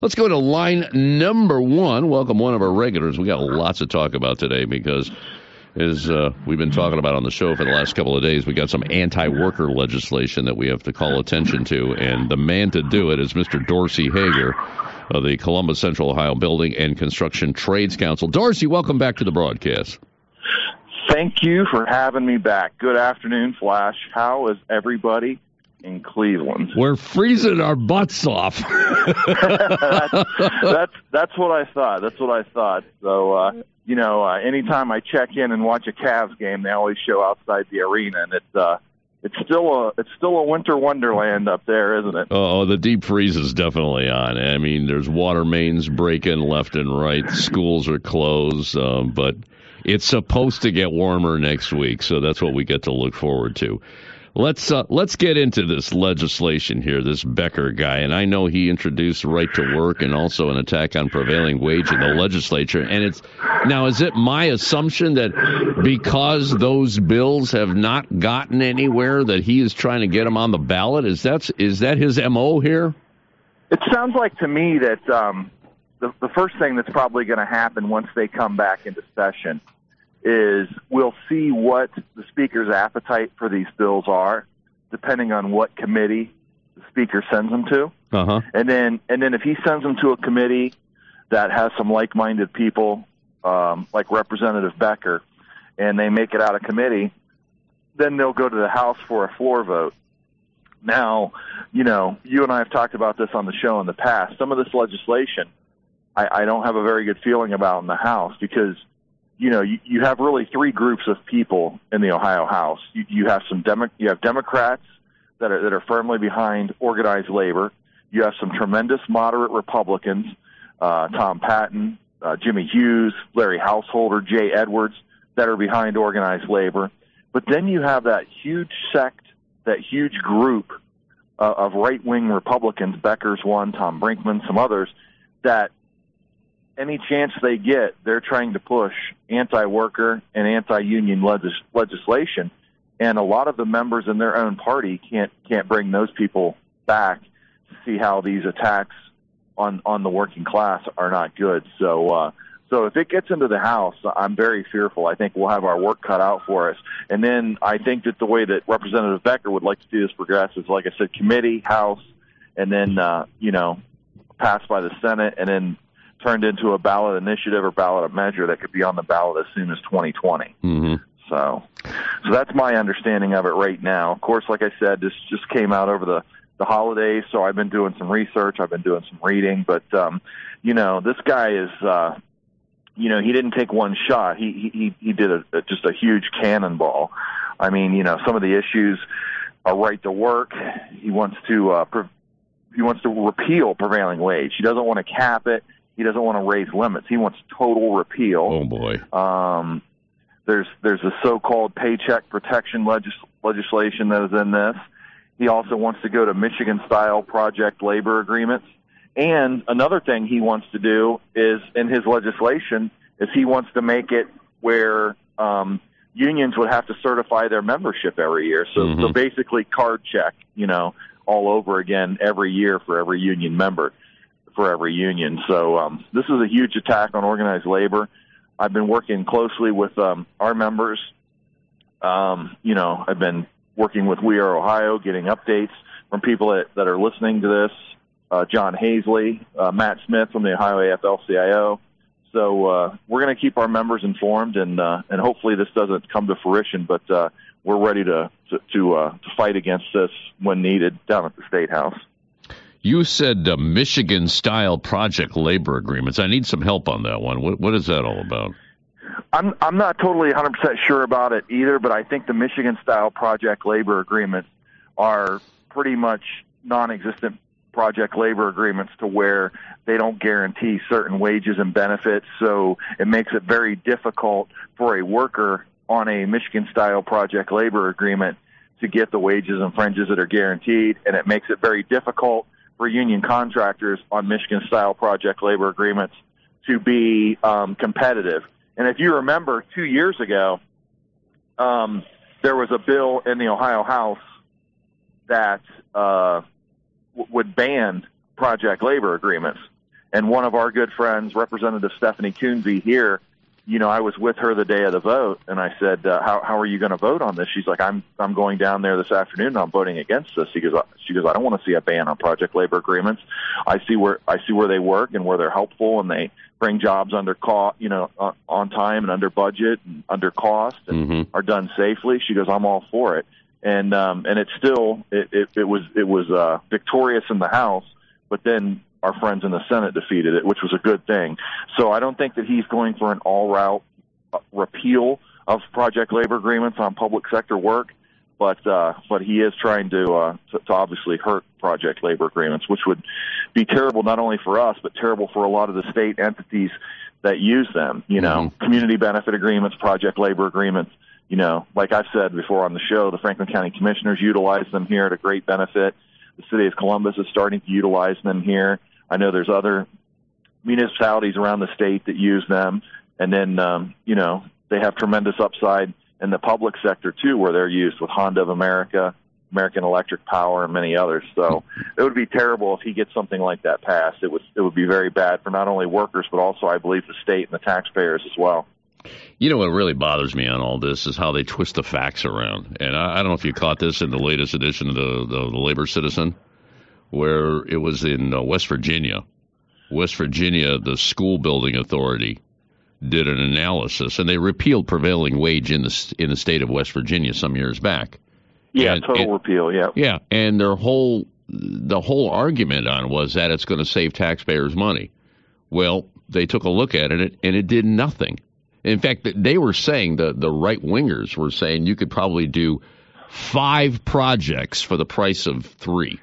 Let's go to line number one. Welcome one of our regulars. We got lots to talk about today because, as we've been talking about on the show for the last couple of days, we got some anti-worker legislation that we have to call attention to, and the man to do it is Mr. Dorsey Hager of the Columbus Central Ohio Building and Construction Trades Council. Dorsey, welcome back to the broadcast. Thank you for having me back. Good afternoon, Flash. How is everybody in Cleveland? We're freezing our butts off. that's what I thought. So, anytime I check in and watch a Cavs game, they always show outside the arena, and it's still a winter wonderland up there, isn't it? Oh, the deep freeze is definitely on. I mean, there's water mains breaking left and right. Schools are closed, but it's supposed to get warmer next week, so that's what we get to look forward to. Let's get into this legislation here, this Becker guy, and I know he introduced right to work and also an attack on prevailing wage in the legislature. And is it my assumption that because those bills have not gotten anywhere, that he is trying to get them on the ballot? Is that his MO here? It sounds like to me that the first thing that's probably going to happen once they come back into session is we'll see what the Speaker's appetite for these bills are, depending on what committee the Speaker sends them to. Uh-huh. And then if he sends them to a committee that has some like-minded people, like Representative Becker, and they make it out of committee, then they'll go to the House for a floor vote. Now, you and I have talked about this on the show in the past. Some of this legislation I don't have a very good feeling about in the House because you have really three groups of people in the Ohio House. You have you have Democrats that are firmly behind organized labor. You have some tremendous moderate Republicans, Tom Patton, Jimmy Hughes, Larry Householder, Jay Edwards, that are behind organized labor. But then you have that huge sect, that huge group of right-wing Republicans, Becker's one, Tom Brinkman, some others, that any chance they get, they're trying to push anti-worker and anti-union legislation, and a lot of the members in their own party can't bring those people back to see how these attacks on the working class are not good. So if it gets into the House, I'm very fearful. I think we'll have our work cut out for us. And then I think that the way that Representative Becker would like to see this progress is, like I said, committee, House, and then passed by the Senate, and then turned into a ballot initiative or ballot measure that could be on the ballot as soon as 2020. Mm-hmm. So that's my understanding of it right now. Of course, like I said, this just came out over the holidays, so I've been doing some research. I've been doing some reading. But, this guy is, he didn't take one shot. He did just a huge cannonball. I mean, some of the issues are right to work. He wants to repeal prevailing wage. He doesn't want to cap it. He doesn't want to raise limits. He wants total repeal. Oh, boy. There's a so-called paycheck protection legislation that is in this. He also wants to go to Michigan-style project labor agreements. And another thing he wants to do is, in his legislation, is he wants to make it where unions would have to certify their membership every year. So basically card check, all over again every year for every union member. For every union. So this is a huge attack on organized labor. I've been working closely with our members. I've been working with We Are Ohio, getting updates from people that are listening to this. John Hazley, Matt Smith from the Ohio AFL-CIO. So we're going to keep our members informed, and hopefully this doesn't come to fruition, but we're ready to fight against this when needed down at the State House. You said Michigan-style project labor agreements. I need some help on that one. What is that all about? I'm not totally 100% sure about it either, but I think the Michigan-style project labor agreements are pretty much non-existent project labor agreements to where they don't guarantee certain wages and benefits, so it makes it very difficult for a worker on a Michigan-style project labor agreement to get the wages and fringes that are guaranteed, and it makes it very difficult for union contractors on Michigan-style project labor agreements to be competitive. And if you remember, 2 years ago, there was a bill in the Ohio House that would ban project labor agreements. And one of our good friends, Representative Stephanie Coonsey here, I was with her the day of the vote, and I said, how are you going to vote on this? She's like, I'm going down there this afternoon, and I'm voting against this. She goes, I don't want to see a ban on project labor agreements. I see where they work and where they're helpful, and they bring jobs under on time and under budget and under cost, and are done safely. She goes, I'm all for it. And it's still it was victorious in the House, but then our friends in the Senate defeated it, which was a good thing. So I don't think that he's going for an all-route repeal of project labor agreements on public sector work, but he is trying to obviously hurt project labor agreements, which would be terrible not only for us, but terrible for a lot of the state entities that use them. Community benefit agreements, project labor agreements. Like I've said before on the show, the Franklin County Commissioners utilize them here at a great benefit. The city of Columbus is starting to utilize them here. I know there's other municipalities around the state that use them. And then, they have tremendous upside in the public sector, too, where they're used with Honda of America, American Electric Power, and many others. So it would be terrible if he gets something like that passed. It would be very bad for not only workers, but also, I believe, the state and the taxpayers as well. What really bothers me on all this is how they twist the facts around. And I don't know if you caught this in the latest edition of the Labor Citizen, where it was in West Virginia. West Virginia, the school building authority did an analysis, and they repealed prevailing wage in the state of West Virginia some years back. Yeah, total repeal, yeah. Yeah, and the whole argument on was that it's going to save taxpayers money. Well, they took a look at it, and it did nothing. In fact, they were saying, the right-wingers were saying you could probably do 5 projects for the price of 3.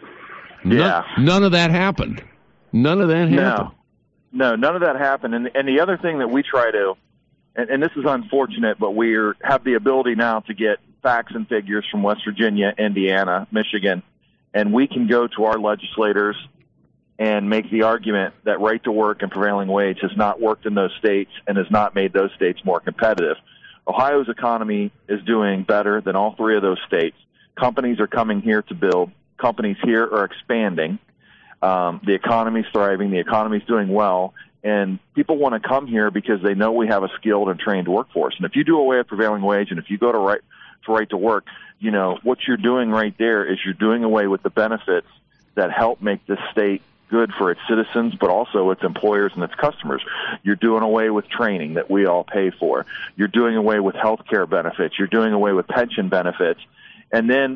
None of that happened. None of that happened. No, none of that happened. And the other thing that we try to, and this is unfortunate, but we have the ability now to get facts and figures from West Virginia, Indiana, Michigan, and we can go to our legislators and make the argument that right to work and prevailing wage has not worked in those states and has not made those states more competitive. Ohio's economy is doing better than all 3 of those states. Companies are coming here to build. Companies here are expanding. The economy's thriving. The economy's doing well. And people want to come here because they know we have a skilled and trained workforce. And if you do away with prevailing wage and if you go to right to work, what you're doing right there is you're doing away with the benefits that help make this state good for its citizens, but also its employers and its customers. You're doing away with training that we all pay for. You're doing away with health care benefits. You're doing away with pension benefits. And then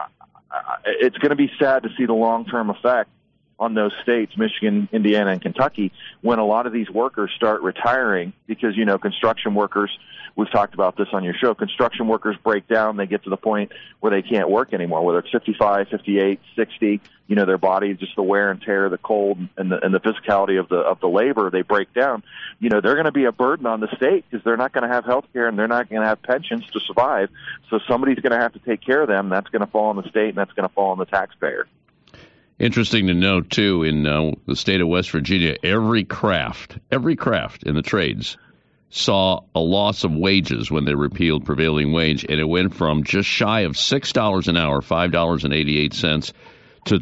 it's going to be sad to see the long-term effect on those states, Michigan, Indiana, and Kentucky, when a lot of these workers start retiring because, construction workers, we've talked about this on your show, construction workers break down, they get to the point where they can't work anymore, whether it's 55, 58, 60, their body, just the wear and tear, the cold, and the physicality of the labor, they break down. They're going to be a burden on the state because they're not going to have health care and they're not going to have pensions to survive. So somebody's going to have to take care of them. That's going to fall on the state and that's going to fall on the taxpayer. Interesting to note, too, in the state of West Virginia, every craft in the trades saw a loss of wages when they repealed prevailing wage, and it went from just shy of $6 an hour, $5.88, to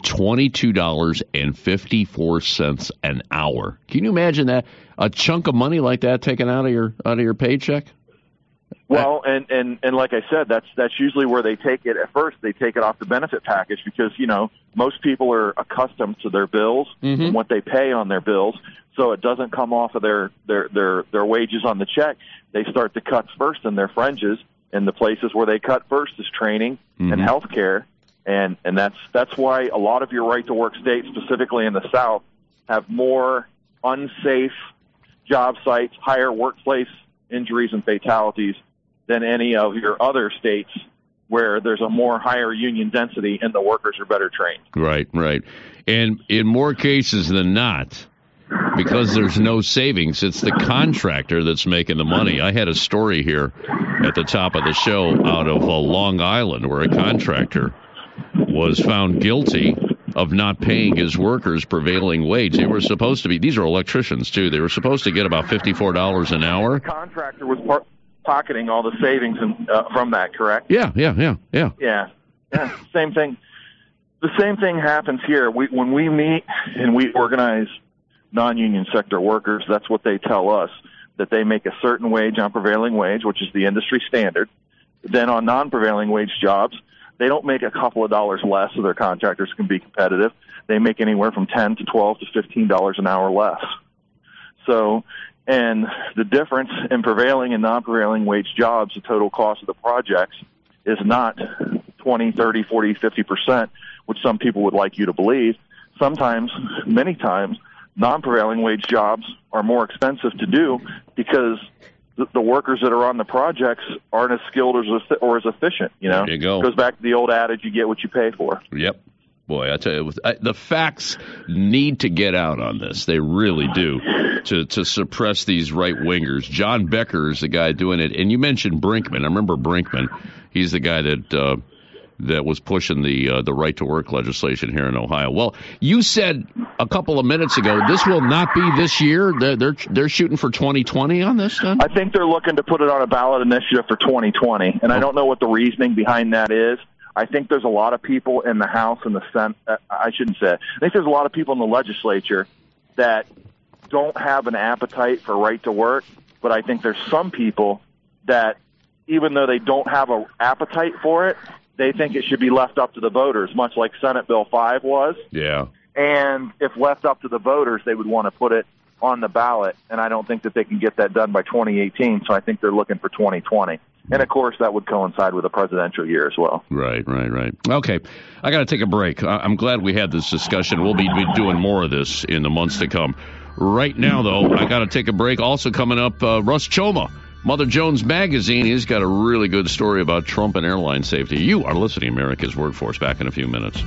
$22.54 an hour. Can you imagine that? A chunk of money like that taken out of your paycheck? Well, and like I said, that's usually where they take it. At first, they take it off the benefit package because, most people are accustomed to their bills and what they pay on their bills, so it doesn't come off of their wages on the check. They start to cut first in their fringes, and the places where they cut first is training and health care, and that's why a lot of your right-to-work states, specifically in the South, have more unsafe job sites, higher workplace injuries and fatalities than any of your other states where there's a more higher union density and the workers are better trained. Right. And in more cases than not, because there's no savings, it's the contractor that's making the money. I had a story here at the top of the show out of Long Island where a contractor was found guilty of not paying his workers prevailing wage. They were supposed to be, these are electricians too, they were supposed to get about $54 an hour. The contractor was pocketing all the savings from that, correct? Yeah. Same thing. The same thing happens here. When we meet and we organize non-union sector workers, that's what they tell us, that they make a certain wage on prevailing wage, which is the industry standard. Then on non-prevailing wage jobs, they don't make a couple of dollars less so their contractors can be competitive. They make anywhere from $10 to $12 to $15 an hour less. So, and the difference in prevailing and non-prevailing wage jobs, the total cost of the projects, is not 20, 30, 40, 50%, which some people would like you to believe. Sometimes, many times, non-prevailing wage jobs are more expensive to do because the workers that are on the projects aren't as skilled or as efficient. There you go. It goes back to the old adage, you get what you pay for. Yep. Boy, I tell you, the facts need to get out on this. They really do, to suppress these right-wingers. John Becker is the guy doing it. And you mentioned Brinkman. I remember Brinkman. He's the guy that was pushing the right-to-work legislation here in Ohio. Well, you said a couple of minutes ago this will not be this year. They're shooting for 2020 on this, then? I think they're looking to put it on a ballot initiative for 2020, and I don't know what the reasoning behind that is. I think there's a lot of people in the House and the Senate. I shouldn't say it. I think there's a lot of people in the legislature that don't have an appetite for right to work, but I think there's some people that, even though they don't have an appetite for it, they think it should be left up to the voters, much like Senate Bill 5 was. Yeah. And if left up to the voters, they would want to put it on the ballot, and I don't think that they can get that done by 2018, so I think they're looking for 2020. And, of course, that would coincide with a presidential year as well. Right. Okay, I got to take a break. I'm glad we had this discussion. We'll be doing more of this in the months to come. Right now, though, I got to take a break. Also coming up, Russ Choma, Mother Jones Magazine. He's got a really good story about Trump and airline safety. You are listening to America's Workforce. Back in a few minutes.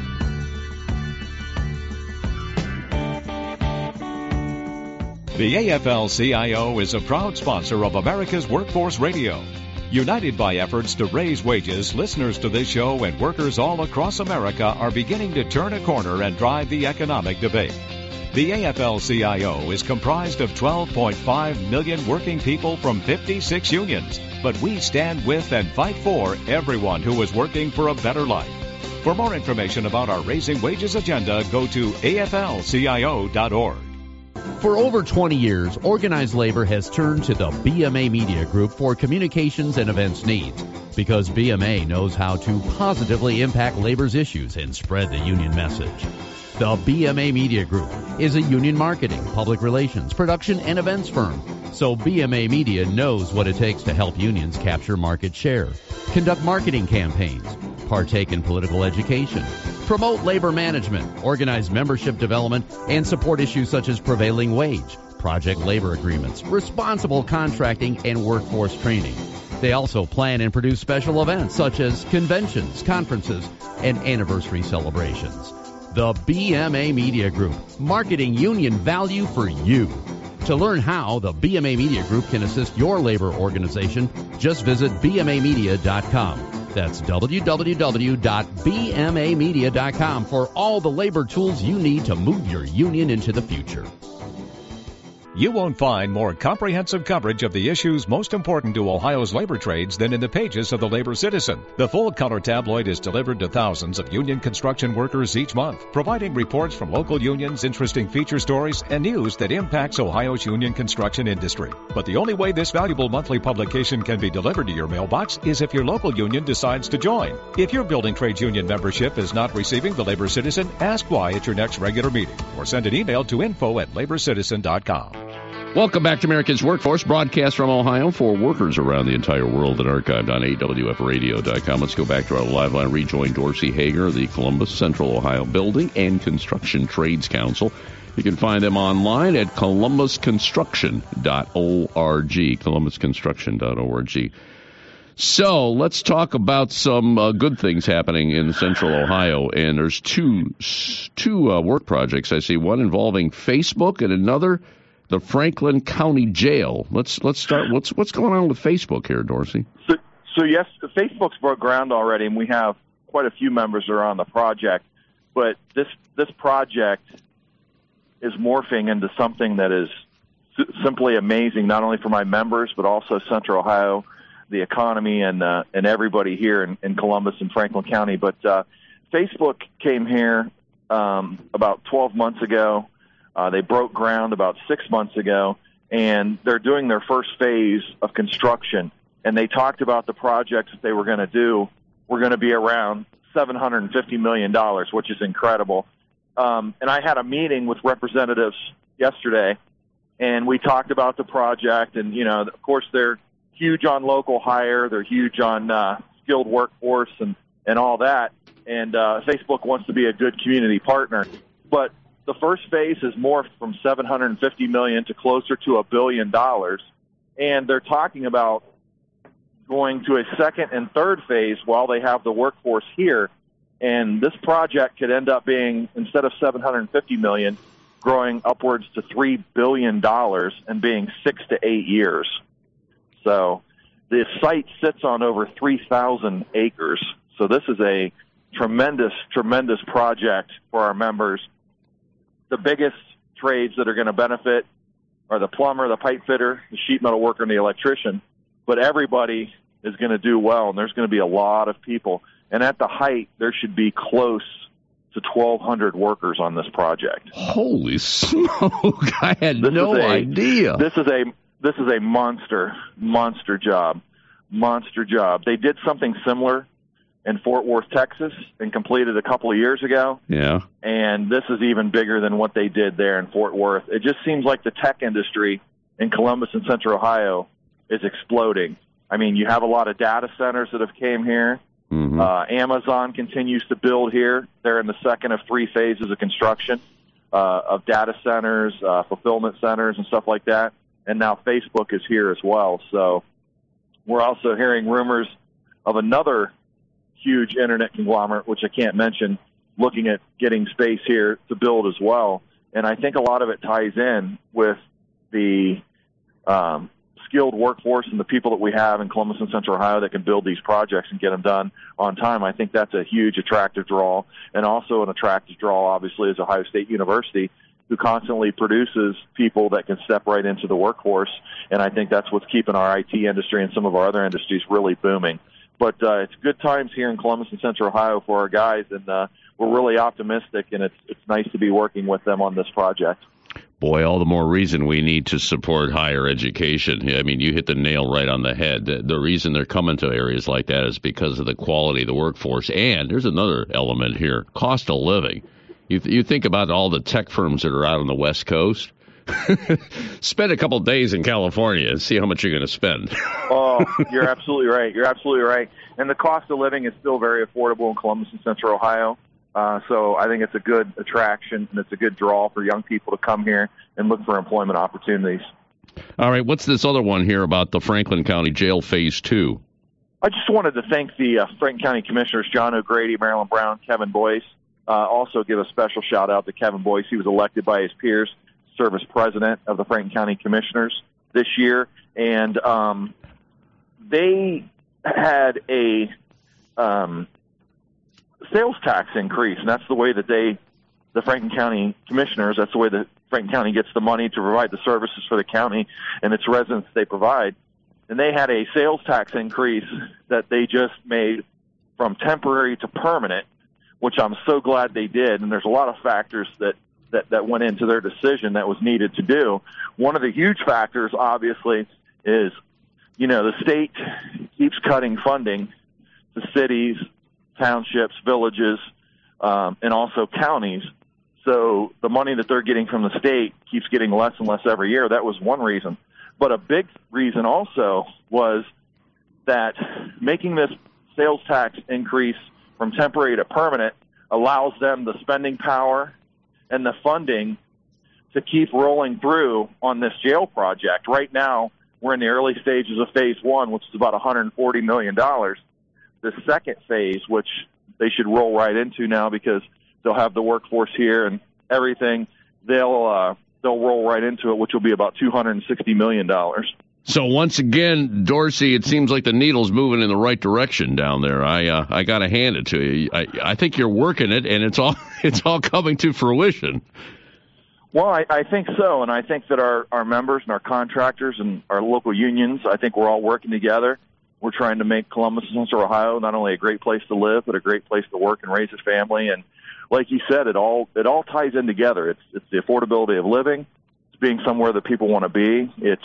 The AFL-CIO is a proud sponsor of America's Workforce Radio. United by efforts to raise wages, listeners to this show and workers all across America are beginning to turn a corner and drive the economic debate. The AFL-CIO is comprised of 12.5 million working people from 56 unions, but we stand with and fight for everyone who is working for a better life. For more information about our Raising Wages agenda, go to aflcio.org. For over 20 years, organized labor has turned to the BMA Media Group for communications and events needs, because BMA knows how to positively impact labor's issues and spread the union message. The BMA Media Group is a union marketing, public relations, production, and events firm, so BMA Media knows what it takes to help unions capture market share, conduct marketing campaigns, partake in political education, promote labor management, organize membership development, and support issues such as prevailing wage, project labor agreements, responsible contracting, and workforce training. They also plan and produce special events such as conventions, conferences, and anniversary celebrations. The BMA Media Group, marketing union value for you. To learn how the BMA Media Group can assist your labor organization, just visit bmamedia.com. That's www.bmamedia.com for all the labor tools you need to move your union into the future. You won't find more comprehensive coverage of the issues most important to Ohio's labor trades than in the pages of the Labor Citizen. The full-color tabloid is delivered to thousands of union construction workers each month, providing reports from local unions, interesting feature stories, and news that impacts Ohio's union construction industry. But the only way this valuable monthly publication can be delivered to your mailbox is if your local union decides to join. If your building trades union membership is not receiving the Labor Citizen, ask why at your next regular meeting, or send an email to info@laborcitizen.com. Welcome back to America's Workforce, broadcast from Ohio for workers around the entire world and archived on awfradio.com. Let's go back to our live line. Rejoin Dorsey Hager, the Columbus Central Ohio Building and Construction Trades Council. You can find them online at columbusconstruction.org, columbusconstruction.org. So let's talk about some good things happening in Central Ohio, and there's two work projects. I see one involving Facebook and another the Franklin County Jail. Let's start. What's going on with Facebook here, Dorsey? So yes, Facebook's broke ground already, and we have quite a few members that are on the project. But this project is morphing into something that is simply amazing, not only for my members but also Central Ohio, the economy, and everybody here in Columbus and Franklin County. But Facebook came here about 12 months ago. They broke ground about 6 months ago, and they're doing their first phase of construction. And they talked about the projects that they were going to do were going to be around $750 million, which is incredible. And I had a meeting with representatives yesterday, and we talked about the project. And, of course, they're huge on local hire. They're huge on skilled workforce and all that. And Facebook wants to be a good community partner. But the first phase has morphed from $750 million to closer to $1 billion. And they're talking about going to a second and third phase while they have the workforce here. And this project could end up being, instead of $750 million, growing upwards to $3 billion and being 6 to 8 years. So the site sits on over 3,000 acres. So this is a tremendous, tremendous project for our members. The biggest trades that are going to benefit are the plumber, the pipe fitter, the sheet metal worker, and the electrician. But everybody is going to do well, and there's going to be a lot of people. And at the height, there should be close to 1,200 workers on this project. Holy smoke! I had no idea. This is a monster job. Monster job. They did something similar in Fort Worth, Texas, and completed a couple of years ago. Yeah. And this is even bigger than what they did there in Fort Worth. It just seems like the tech industry in Columbus and Central Ohio is exploding. I mean, you have a lot of data centers that have came here. Mm-hmm. Amazon continues to build here. They're in the second of 3 phases of construction of data centers, fulfillment centers, and stuff like that. And now Facebook is here as well. So we're also hearing rumors of another huge internet conglomerate, which I can't mention, looking at getting space here to build as well. And I think a lot of it ties in with the skilled workforce and the people that we have in Columbus and Central Ohio that can build these projects and get them done on time. I think that's a huge attractive draw. And also an attractive draw, obviously, is Ohio State University, who constantly produces people that can step right into the workforce. And I think that's what's keeping our IT industry and some of our other industries really booming. But it's good times here in Columbus and Central Ohio for our guys, and we're really optimistic, and it's nice to be working with them on this project. Boy, all the more reason we need to support higher education. I mean, you hit the nail right on the head. The reason they're coming to areas like that is because of the quality of the workforce. And there's another element here, cost of living. You think about all the tech firms that are out on the West Coast. Spend a couple days in California and see how much you're going to spend. Oh, you're absolutely right. You're absolutely right. And the cost of living is still very affordable in Columbus and Central Ohio. So I think it's a good attraction, and it's a good draw for young people to come here and look for employment opportunities. All right, what's this other one here about the Franklin County Jail Phase 2? I just wanted to thank the Franklin County Commissioners, John O'Grady, Marilyn Brown, Kevin Boyce. Also give a special shout-out to Kevin Boyce. He was elected by his peers to serve as president of the Franklin County Commissioners this year. And they had a sales tax increase, and that's the way that the Franklin County Commissioners, that's the way that Franklin County gets the money to provide the services for the county and its residents they provide. And they had a sales tax increase that they just made from temporary to permanent, which I'm so glad they did. And there's a lot of factors that went into their decision that was needed to do. One of the huge factors, obviously, is, the state keeps cutting funding to cities, townships, villages, and also counties. So the money that they're getting from the state keeps getting less and less every year. That was one reason. But a big reason also was that making this sales tax increase from temporary to permanent allows them the spending power and the funding to keep rolling through on this jail project. Right now, we're in the early stages of Phase 1, which is about $140 million. The second phase, which they should roll right into now because they'll have the workforce here and everything, they'll roll right into it, which will be about $260 million. So once again, Dorsey, it seems like the needle's moving in the right direction down there. I got to hand it to you. I think you're working it, and it's all coming to fruition. Well, I think so, and I think that our members and our contractors and our local unions, I think we're all working together. We're trying to make Columbus and Central Ohio not only a great place to live, but a great place to work and raise a family. And like you said, it all ties in together. It's the affordability of living. It's being somewhere that people want to be. It's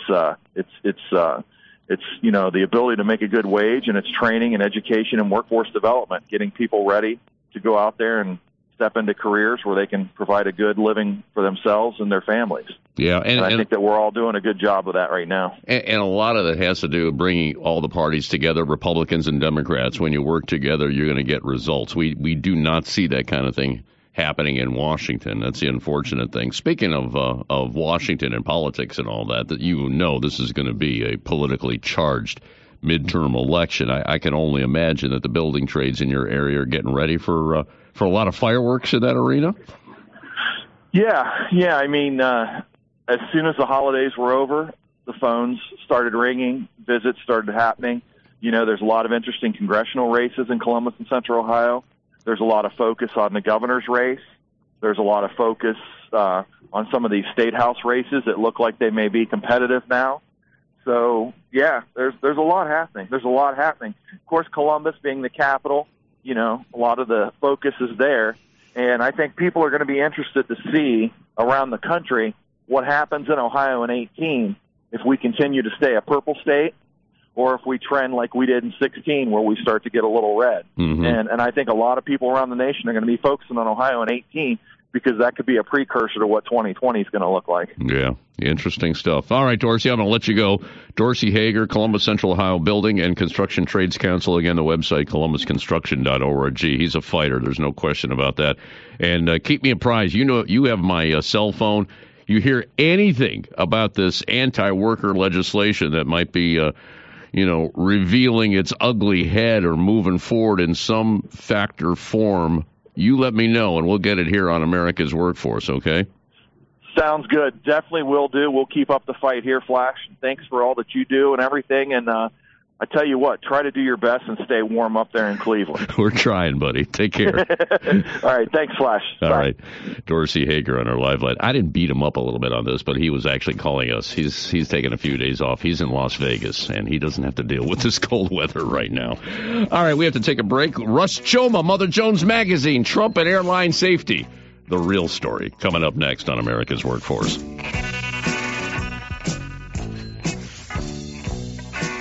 the ability to make a good wage, and it's training and education and workforce development, getting people ready to go out there and step into careers where they can provide a good living for themselves and their families. Yeah, and I think that we're all doing a good job of that right now. And a lot of it has to do with bringing all the parties together, Republicans and Democrats. When you work together, you're going to get results. We do not see that kind of thing happening in Washington. That's the unfortunate thing. Speaking of Washington and politics and all that this is going to be a politically charged midterm election. I can only imagine that the building trades in your area are getting ready for a lot of fireworks in that arena. Yeah. I mean, as soon as the holidays were over, the phones started ringing, visits started happening. There's a lot of interesting congressional races in Columbus and Central Ohio. There's a lot of focus on the governor's race. There's a lot of focus on some of these state house races that look like they may be competitive now. So, yeah, there's a lot happening. Of course, Columbus being the capital, a lot of the focus is there. And I think people are going to be interested to see around the country what happens in Ohio in 2018 if we continue to stay a purple state, or if we trend like we did in 2016 where we start to get a little red. Mm-hmm. And I think a lot of people around the nation are going to be focusing on Ohio in 2018 because that could be a precursor to what 2020 is going to look like. Yeah, interesting stuff. All right, Dorsey, I'm going to let you go. Dorsey Hager, Columbus Central Ohio Building and Construction Trades Council. Again, the website, columbusconstruction.org. He's a fighter. There's no question about that. And keep me apprised. You have my cell phone. You hear anything about this anti-worker legislation that might be revealing its ugly head or moving forward in some factor form, you let me know, and we'll get it here on America's Workforce, okay? Sounds good. Definitely will do. We'll keep up the fight here, Flash. Thanks for all that you do and everything. And I tell you what, try to do your best and stay warm up there in Cleveland. We're trying, buddy. Take care. All right. Thanks, Flash. All Bye. right. Dorsey Hager on our live line. I didn't beat him up a little bit on this, but he was actually calling us. He's taking a few days off. He's in Las Vegas, and he doesn't have to deal with this cold weather right now. All right. We have to take a break. Russ Choma, Mother Jones Magazine, Trump and airline safety. The real story coming up next on America's Workforce.